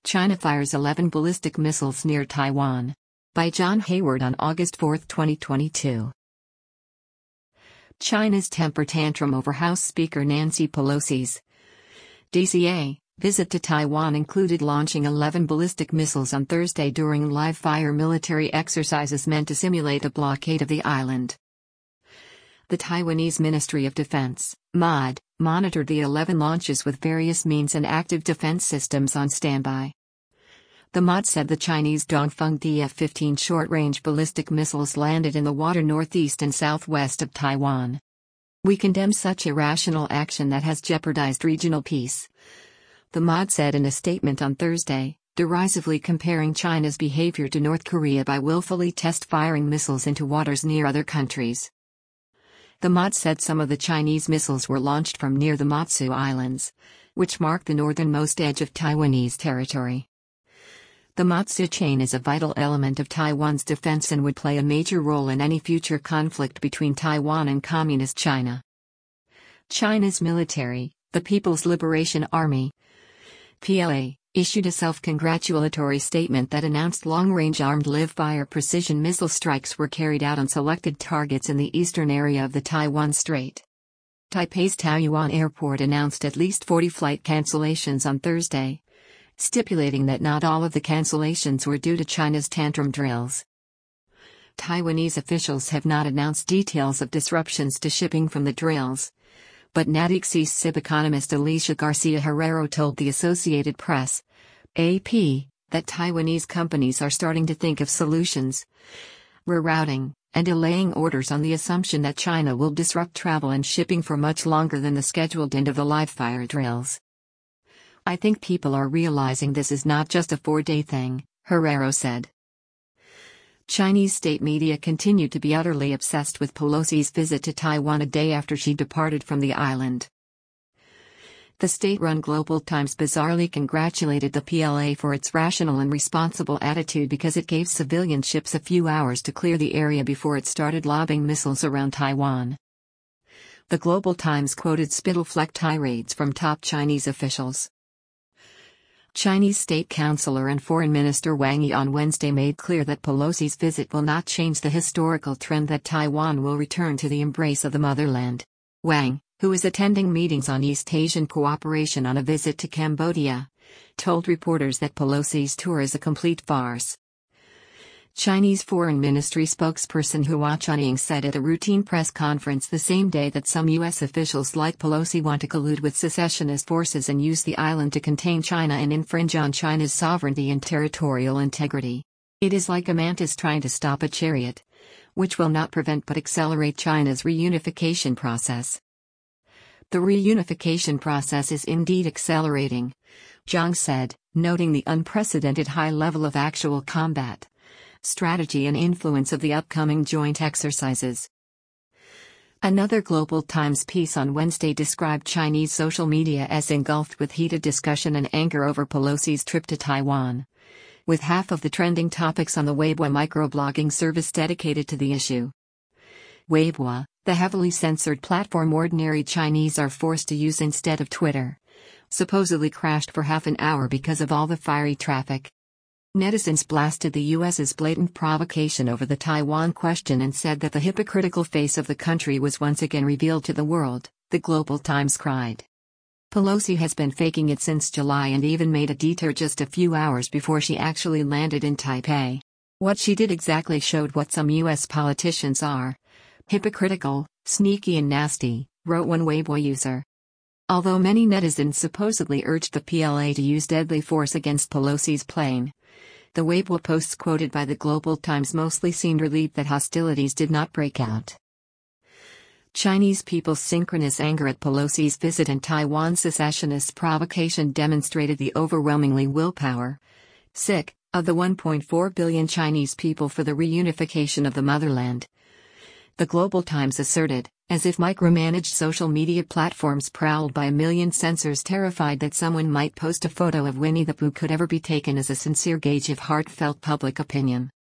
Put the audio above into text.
China fires 11 ballistic missiles near Taiwan. By John Hayward on August 4, 2022. China's temper tantrum over House Speaker Nancy Pelosi's DCA visit to Taiwan included launching 11 ballistic missiles on Thursday during live-fire military exercises meant to simulate a blockade of the island. The Taiwanese Ministry of Defense, MOD, monitored the 11 launches with various means and active defense systems on standby. The MOD said the Chinese Dongfeng DF-15 short-range ballistic missiles landed in the water northeast and southwest of Taiwan. "We condemn such irrational action that has jeopardized regional peace," the MOD said in a statement on Thursday, derisively comparing China's behavior to North Korea by willfully test-firing missiles into waters near other countries. The MOD said some of the Chinese missiles were launched from near the Matsu Islands, which mark the northernmost edge of Taiwanese territory. The Matsu chain is a vital element of Taiwan's defense and would play a major role in any future conflict between Taiwan and Communist China. China's military, the People's Liberation Army, PLA, issued a self-congratulatory statement that announced long-range armed live-fire precision missile strikes were carried out on selected targets in the eastern area of the Taiwan Strait. Taipei's Taoyuan Airport announced at least 40 flight cancellations on Thursday, stipulating that not all of the cancellations were due to China's tantrum drills. Taiwanese officials have not announced details of disruptions to shipping from the drills, but Natixis SIB economist Alicia Garcia Herrero told the Associated Press, AP, that Taiwanese companies are starting to think of solutions, rerouting, and delaying orders on the assumption that China will disrupt travel and shipping for much longer than the scheduled end of the live-fire drills. "I think people are realizing this is not just a 4-day thing," Herrero said. Chinese state media continued to be utterly obsessed with Pelosi's visit to Taiwan a day after she departed from the island. The state-run Global Times bizarrely congratulated the PLA for its rational and responsible attitude because it gave civilian ships a few hours to clear the area before it started lobbing missiles around Taiwan. The Global Times quoted spittle-flecked tirades from top Chinese officials. Chinese State Councilor and Foreign Minister Wang Yi on Wednesday made clear that Pelosi's visit will not change the historical trend that Taiwan will return to the embrace of the motherland. Wang, who is attending meetings on East Asian cooperation on a visit to Cambodia, told reporters that Pelosi's tour is a complete farce. Chinese Foreign Ministry spokesperson Hua Chunying said at a routine press conference the same day that some U.S. officials like Pelosi want to collude with secessionist forces and use the island to contain China and infringe on China's sovereignty and territorial integrity. "It is like a mantis trying to stop a chariot, which will not prevent but accelerate China's reunification process." "The reunification process is indeed accelerating," Zhang said, noting the unprecedented high level of actual combat, strategy and influence of the upcoming joint exercises. Another Global Times piece on Wednesday described Chinese social media as engulfed with heated discussion and anger over Pelosi's trip to Taiwan, with half of the trending topics on the Weibo microblogging service dedicated to the issue. Weibo, the heavily censored platform ordinary Chinese are forced to use instead of Twitter, supposedly crashed for half an hour because of all the fiery traffic. Netizens blasted the U.S.'s blatant provocation over the Taiwan question and said that the hypocritical face of the country was once again revealed to the world, the Global Times cried. Pelosi has been faking it since July and even made a detour just a few hours before she actually landed in Taipei. What she did exactly showed what some U.S. politicians are: hypocritical, sneaky and nasty, wrote one Weibo user. Although many netizens supposedly urged the PLA to use deadly force against Pelosi's plane, the Weibo posts quoted by the Global Times mostly seemed relieved that hostilities did not break out. Chinese people's synchronous anger at Pelosi's visit and Taiwan's secessionist provocation demonstrated the overwhelmingly willpower, of the 1.4 billion Chinese people for the reunification of the motherland. The Global Times asserted, as if micromanaged social media platforms prowled by a million censors terrified that someone might post a photo of Winnie the Pooh could ever be taken as a sincere gauge of heartfelt public opinion.